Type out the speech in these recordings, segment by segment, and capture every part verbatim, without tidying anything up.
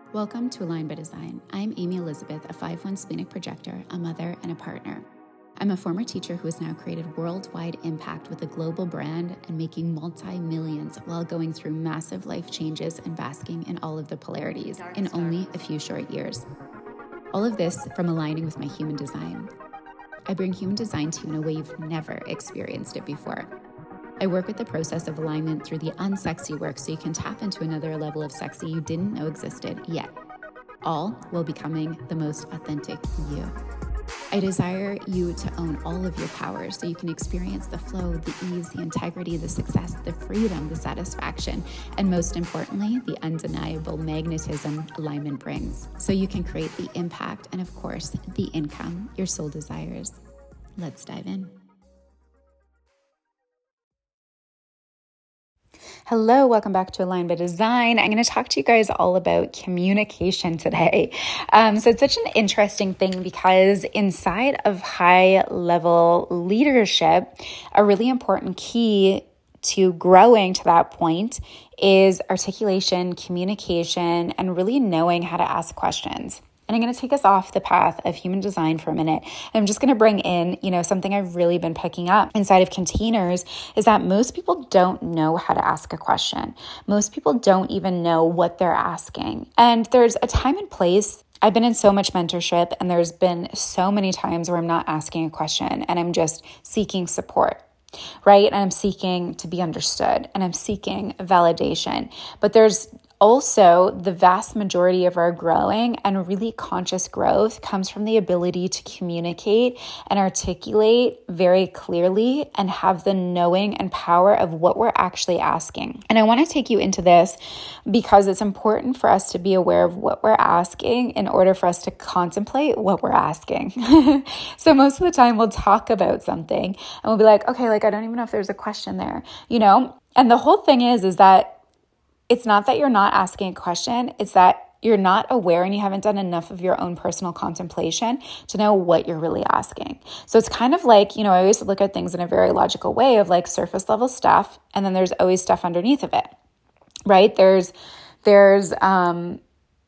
Welcome to Aligned by Design. I'm Amy Elizabeth, a five one splenic projector, a mother, and a partner. I'm a former teacher who has now created worldwide impact with a global brand and making multi-millions while going through massive life changes and basking in all of the polarities in only a few short years. All of this from aligning with my human design. I bring human design to you in a way you've never experienced it before. I work with the process of alignment through the unsexy work so you can tap into another level of sexy you didn't know existed yet, all while becoming the most authentic you. I desire you to own all of your powers so you can experience the flow, the ease, the integrity, the success, the freedom, the satisfaction, and most importantly, the undeniable magnetism alignment brings, so you can create the impact and, of course, the income your soul desires. Let's dive in. Hello, welcome back to Aligned by Design. I'm going to talk to you guys all about communication today. Um, so it's such an interesting thing because inside of high level leadership, a really important key to growing to that point is articulation, communication, and really knowing how to ask questions. And I'm going to take us off the path of human design for a minute. I'm just going to bring in, you know, something I've really been picking up inside of containers is that most people don't know how to ask a question. Most people don't even know what they're asking. And there's a time and place. I've been in so much mentorship, and there's been so many times where I'm not asking a question and I'm just seeking support. Right? And I'm seeking to be understood and I'm seeking validation. But there's also the vast majority of our growing and really conscious growth comes from the ability to communicate and articulate very clearly and have the knowing and power of what we're actually asking. And I want to take you into this because it's important for us to be aware of what we're asking in order for us to contemplate what we're asking. So most of the time we'll talk about something and we'll be like, okay, like I don't even know if there's a question there, you know? And the whole thing is, is that it's not that you're not asking a question, it's that you're not aware and you haven't done enough of your own personal contemplation to know what you're really asking. So it's kind of like, you know, I always look at things in a very logical way of like surface level stuff, and then there's always stuff underneath of it, right? There's, there's, um,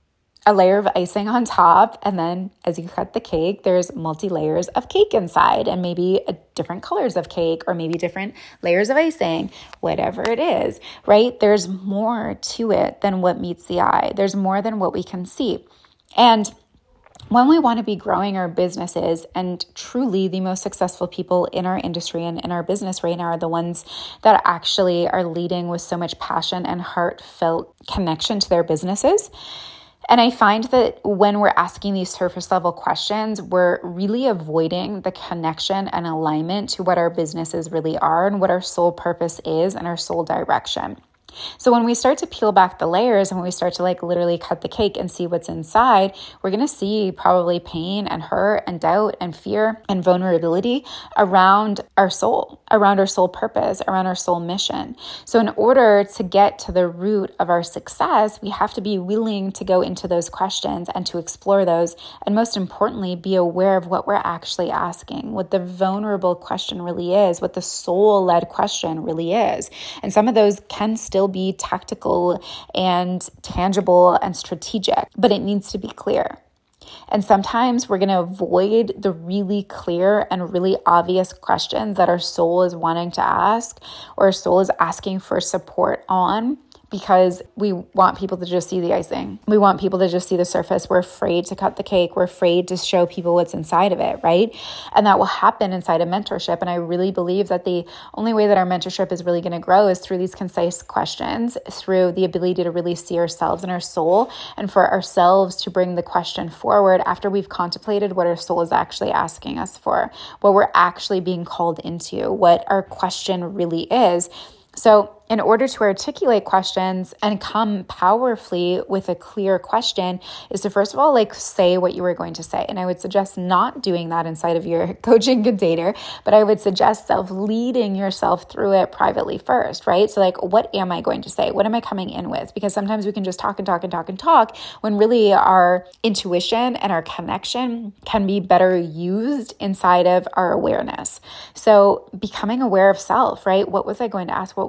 a layer of icing on top. And then as you cut the cake, there's multi layers of cake inside and maybe a different colors of cake or maybe different layers of icing, whatever it is, right? There's more to it than what meets the eye. There's more than what we can see. And when we want to be growing our businesses, and truly the most successful people in our industry and in our business right now are the ones that actually are leading with so much passion and heartfelt connection to their businesses. And I find that when we're asking these surface level questions, we're really avoiding the connection and alignment to what our businesses really are and what our soul purpose is and our soul direction. So when we start to peel back the layers and when we start to like literally cut the cake and see what's inside, we're going to see probably pain and hurt and doubt and fear and vulnerability around our soul, around our soul purpose, around our soul mission. So in order to get to the root of our success, we have to be willing to go into those questions and to explore those. And most importantly, be aware of what we're actually asking, what the vulnerable question really is, what the soul-led question really is. And some of those can still be tactical and tangible and strategic, but it needs to be clear. And sometimes we're going to avoid the really clear and really obvious questions that our soul is wanting to ask or our soul is asking for support on, because we want people to just see the icing. We want people to just see the surface. We're afraid to cut the cake. We're afraid to show people what's inside of it, right? And that will happen inside of mentorship. And I really believe that the only way that our mentorship is really going to grow is through these concise questions, through the ability to really see ourselves and our soul, and for ourselves to bring the question forward after we've contemplated what our soul is actually asking us for, what we're actually being called into, what our question really is. So in order to articulate questions and come powerfully with a clear question is to, first of all, like say what you were going to say. And I would suggest not doing that inside of your coaching container, but I would suggest self-leading yourself through it privately first, right? So like, what am I going to say? What am I coming in with? Because sometimes we can just talk and talk and talk and talk when really our intuition and our connection can be better used inside of our awareness. So becoming aware of self, right? What was I going to ask? What was I going to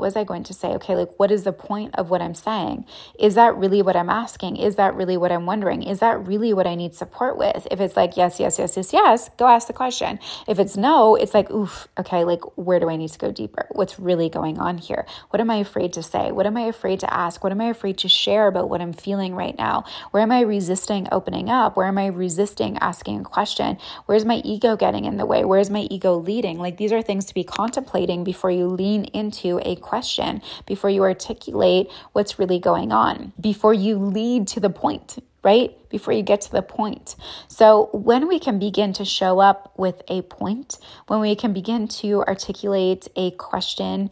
to say, okay, like, what is the point of what I'm saying? Is that really what I'm asking? Is that really what I'm wondering? Is that really what I need support with? If it's like, yes, yes, yes, yes, yes, go ask the question. If it's no, it's like, oof, okay, like, where do I need to go deeper? What's really going on here? What am I afraid to say? What am I afraid to ask? What am I afraid to share about what I'm feeling right now? Where am I resisting opening up? Where am I resisting asking a question? Where's my ego getting in the way? Where's my ego leading? Like, these are things to be contemplating before you lean into a question, before you articulate what's really going on, before you lead to the point, right? Before you get to the point. So when we can begin to show up with a point, when we can begin to articulate a question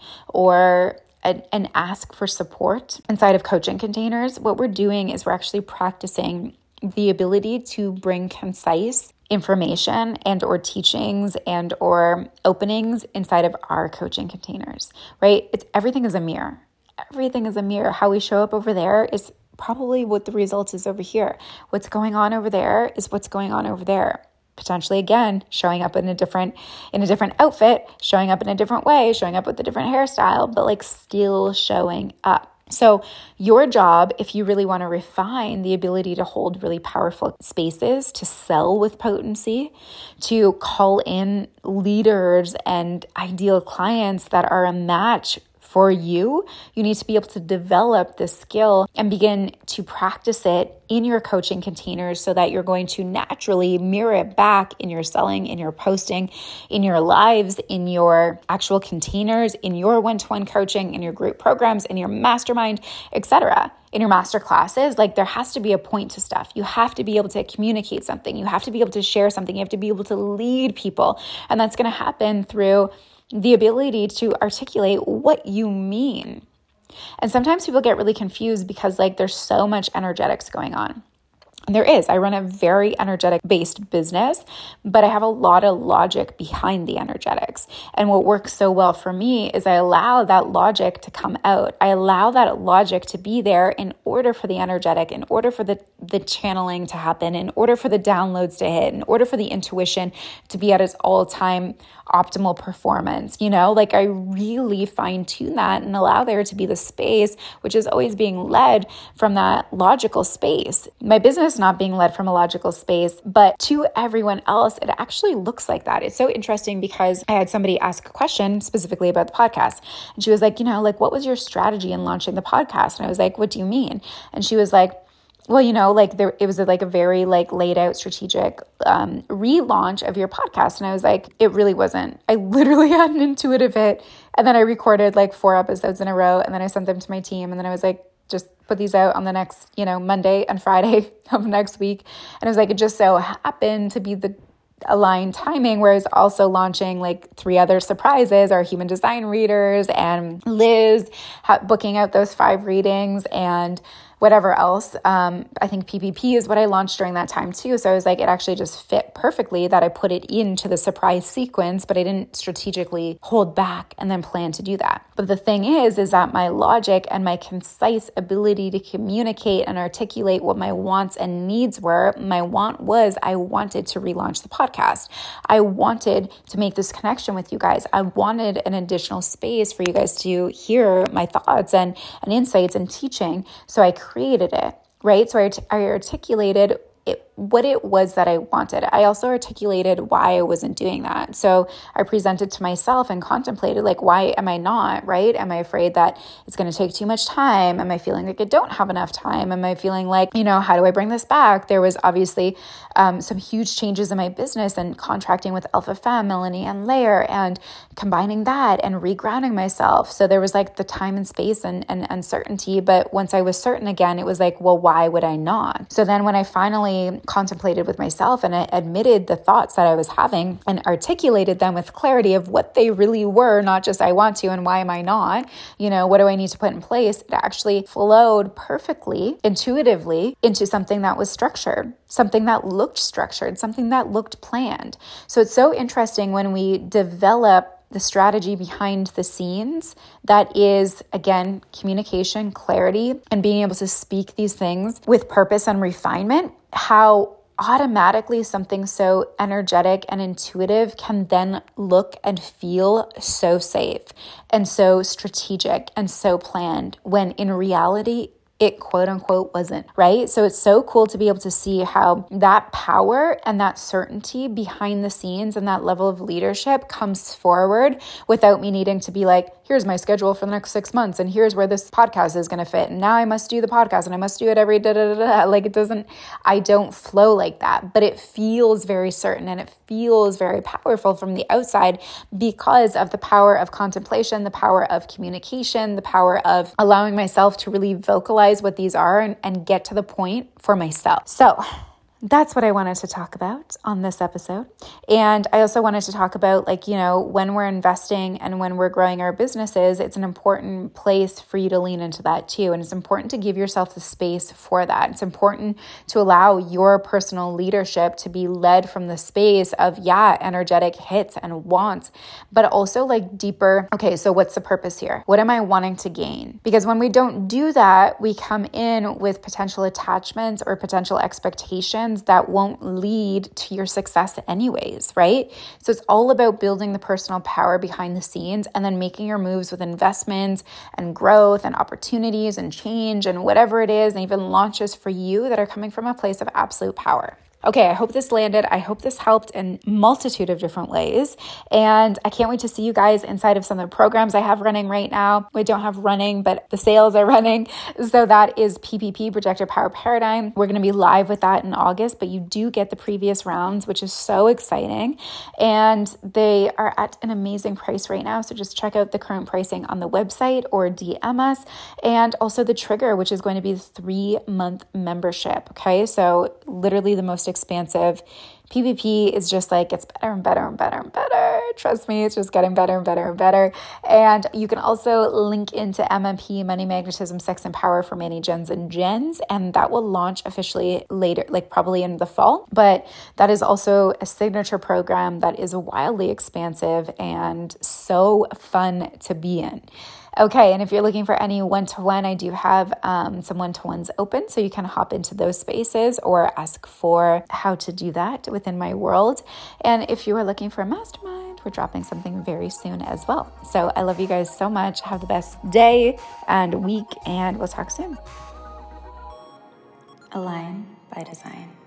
or an ask for support inside of coaching containers, what we're doing is we're actually practicing the ability to bring concise information and or teachings and or openings inside of our coaching containers, right? It's everything is a mirror. Everything is a mirror. How we show up over there is probably what the result is over here. What's going on over there is what's going on over there. Potentially, again, showing up in a different in a different outfit, showing up in a different way, showing up with a different hairstyle, but like still showing up. So your job, if you really want to refine the ability to hold really powerful spaces, to sell with potency, to call in leaders and ideal clients that are a match for you, you need to be able to develop this skill and begin to practice it in your coaching containers so that you're going to naturally mirror it back in your selling, in your posting, in your lives, in your actual containers, in your one-to-one coaching, in your group programs, in your mastermind, et cetera. In your master classes. Like, there has to be a point to stuff. You have to be able to communicate something. You have to be able to share something. You have to be able to lead people. And that's going to happen through the ability to articulate what you mean. And sometimes people get really confused because like there's so much energetics going on. And there is. I run a very energetic-based business, but I have a lot of logic behind the energetics. And what works so well for me is I allow that logic to come out. I allow that logic to be there in order for the energetic, in order for the, the channeling to happen, in order for the downloads to hit, in order for the intuition to be at its all-time optimal performance. You know, like I really fine tune that and allow there to be the space, which is always being led from that logical space. My business is not being led from a logical space, but to everyone else, it actually looks like that. It's so interesting because I had somebody ask a question specifically about the podcast. And she was like, you know, like, what was your strategy in launching the podcast? And I was like, what do you mean? And she was like, well, you know, like there, it was a, like a very like laid out strategic um, relaunch of your podcast. And I was like, it really wasn't. I literally had an intuitive hit. And then I recorded like four episodes in a row. And then I sent them to my team. And then I was like, just put these out on the next, you know, Monday and Friday of next week. And it was like, it just so happened to be the aligned timing where I was also launching like three other surprises, our human design readers and Liz ha- booking out those five readings and whatever else. Um, I think P P P is what I launched during that time too. So I was like, it actually just fit perfectly that I put it into the surprise sequence, but I didn't strategically hold back and then plan to do that. But the thing is, is that my logic and my concise ability to communicate and articulate what my wants and needs were, my want was I wanted to relaunch the podcast. I wanted to make this connection with you guys. I wanted an additional space for you guys to hear my thoughts and, and insights and teaching. So I created it, right? So I, I articulated it, what it was that I wanted. I also articulated why I wasn't doing that. So I presented to myself and contemplated, like, why am I not, right? Am I afraid that it's going to take too much time? Am I feeling like I don't have enough time? Am I feeling like, you know, how do I bring this back? There was obviously um, some huge changes in my business and contracting with Alpha Femme, Melanie and Layer, and combining that and regrounding myself. So there was like the time and space and, and uncertainty. But once I was certain again, it was like, well, why would I not? So then when I finally contemplated with myself and I admitted the thoughts that I was having and articulated them with clarity of what they really were, not just I want to and why am I not, you know, what do I need to put in place? It actually flowed perfectly, intuitively into something that was structured, something that looked structured, something that looked planned. So it's so interesting when we develop the strategy behind the scenes that is, again, communication, clarity, and being able to speak these things with purpose and refinement, how automatically something so energetic and intuitive can then look and feel so safe and so strategic and so planned, when in reality, it quote unquote wasn't, right? So it's so cool to be able to see how that power and that certainty behind the scenes and that level of leadership comes forward without me needing to be like, here's my schedule for the next six months and here's where this podcast is going to fit. And now I must do the podcast and I must do it every da da da da. Like it doesn't, I don't flow like that, but it feels very certain and it feels very powerful from the outside because of the power of contemplation, the power of communication, the power of allowing myself to really vocalize what these are and, and get to the point for myself. So that's what I wanted to talk about on this episode. And I also wanted to talk about, like, you know, when we're investing and when we're growing our businesses, it's an important place for you to lean into that too. And it's important to give yourself the space for that. It's important to allow your personal leadership to be led from the space of, yeah, energetic hits and wants, but also like deeper, okay, so what's the purpose here? What am I wanting to gain? Because when we don't do that, we come in with potential attachments or potential expectations that won't lead to your success anyways, right? So it's all about building the personal power behind the scenes and then making your moves with investments and growth and opportunities and change and whatever it is, and even launches for you that are coming from a place of absolute power. Okay, I hope this landed. I hope this helped in multitude of different ways. And I can't wait to see you guys inside of some of the programs I have running right now. We don't have running, but the sales are running. So that is P P P, Project Your Power Paradigm. We're going to be live with that in August, but you do get the previous rounds, which is so exciting. And they are at an amazing price right now. So just check out the current pricing on the website or D M us. And also the trigger, which is going to be the three month membership. Okay, so literally the most expansive. P P P is just like, it's better and better and better and better. Trust me, it's just getting better and better and better. And you can also link into M M P, Money, Magnetism, Sex, and Power for Manny, Gens, and Gens. And that will launch officially later, like probably in the fall. But that is also a signature program that is wildly expansive and so fun to be in. Okay, and if you're looking for any one-to-one, I do have um, some one-to-ones open, so you can hop into those spaces or ask for how to do that within my world. And if you are looking for a mastermind, we're dropping something very soon as well. So I love you guys so much. Have the best day and week, and we'll talk soon. Align by Design.